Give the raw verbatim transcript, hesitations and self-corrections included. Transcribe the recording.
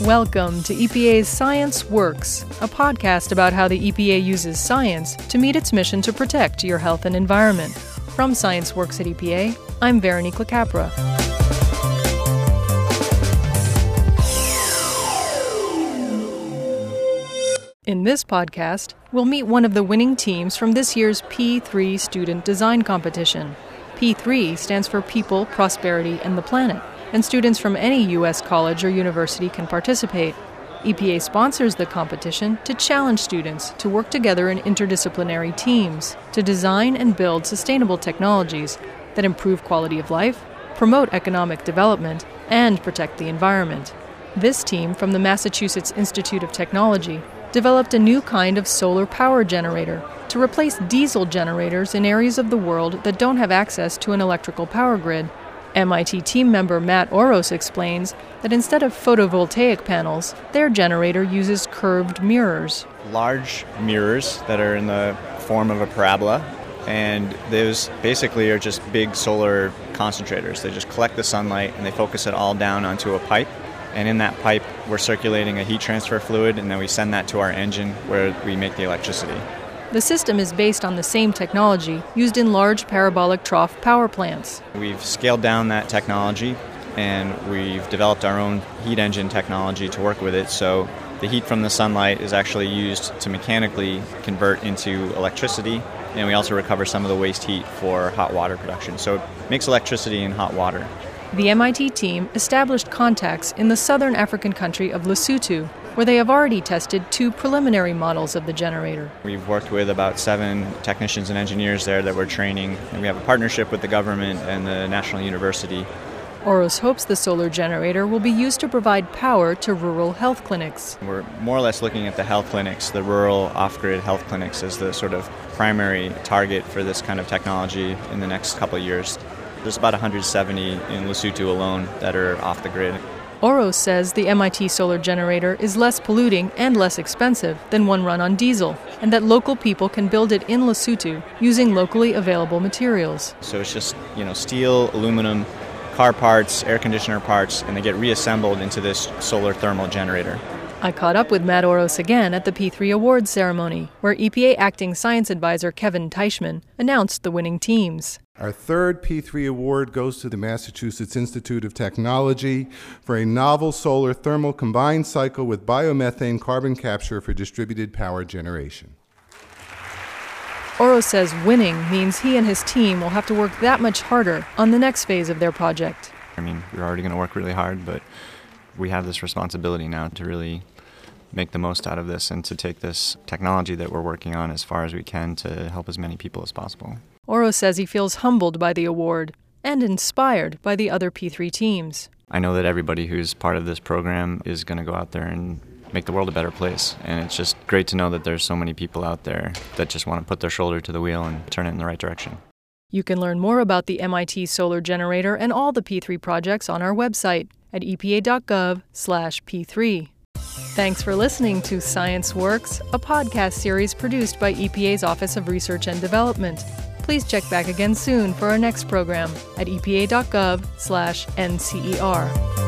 Welcome to E P A's Science Works, a podcast about how the E P A uses science to meet its mission to protect your health and environment. From Science Works at E P A, I'm Veronique LaCapra. In this podcast, we'll meet one of the winning teams from this year's P three Student Design Competition. P three stands for People, Prosperity, and the Planet, and students from any U S college or university can participate. E P A sponsors the competition to challenge students to work together in interdisciplinary teams to design and build sustainable technologies that improve quality of life, promote economic development, and protect the environment. This team from the Massachusetts Institute of Technology developed a new kind of solar power generator to replace diesel generators in areas of the world that don't have access to an electrical power grid. M I T team member Matt Oros explains that instead of photovoltaic panels, their generator uses curved mirrors. Large mirrors that are in the form of a parabola, and those basically are just big solar concentrators. They just collect the sunlight and they focus it all down onto a pipe. And in that pipe, we're circulating a heat transfer fluid, and then we send that to our engine where we make the electricity. The system is based on the same technology used in large parabolic trough power plants. We've scaled down that technology, and we've developed our own heat engine technology to work with it. So the heat from the sunlight is actually used to mechanically convert into electricity, and we also recover some of the waste heat for hot water production. So it makes electricity in hot water. The M I T team established contacts in the southern African country of Lesotho, where they have already tested two preliminary models of the generator. We've worked with about seven technicians and engineers there that we're training, and we have a partnership with the government and the National University. Oros hopes the solar generator will be used to provide power to rural health clinics. We're more or less looking at the health clinics, the rural off-grid health clinics, as the sort of primary target for this kind of technology in the next couple of years. There's about one hundred seventy in Lesotho alone that are off the grid. Oros says the M I T solar generator is less polluting and less expensive than one run on diesel, and that local people can build it in Lesotho using locally available materials. So it's just, you know, steel, aluminum, car parts, air conditioner parts, and they get reassembled into this solar thermal generator. I caught up with Matt Oros again at the P three Awards ceremony, where E P A Acting Science Advisor Kevin Teichman announced the winning teams. Our third P three award goes to the Massachusetts Institute of Technology for a novel solar thermal combined cycle with biomethane carbon capture for distributed power generation. Oros says winning means he and his team will have to work that much harder on the next phase of their project. I mean, we're already going to work really hard, but we have this responsibility now to really make the most out of this and to take this technology that we're working on as far as we can to help as many people as possible. Oros says he feels humbled by the award and inspired by the other P three teams. I know that everybody who's part of this program is going to go out there and make the world a better place. And it's just great to know that there's so many people out there that just want to put their shoulder to the wheel and turn it in the right direction. You can learn more about the M I T solar generator and all the P three projects on our website at epa.gov slash P3. Thanks for listening to Science Works, a podcast series produced by E P A's Office of Research and Development. Please check back again soon for our next program at epa.gov slash NCER.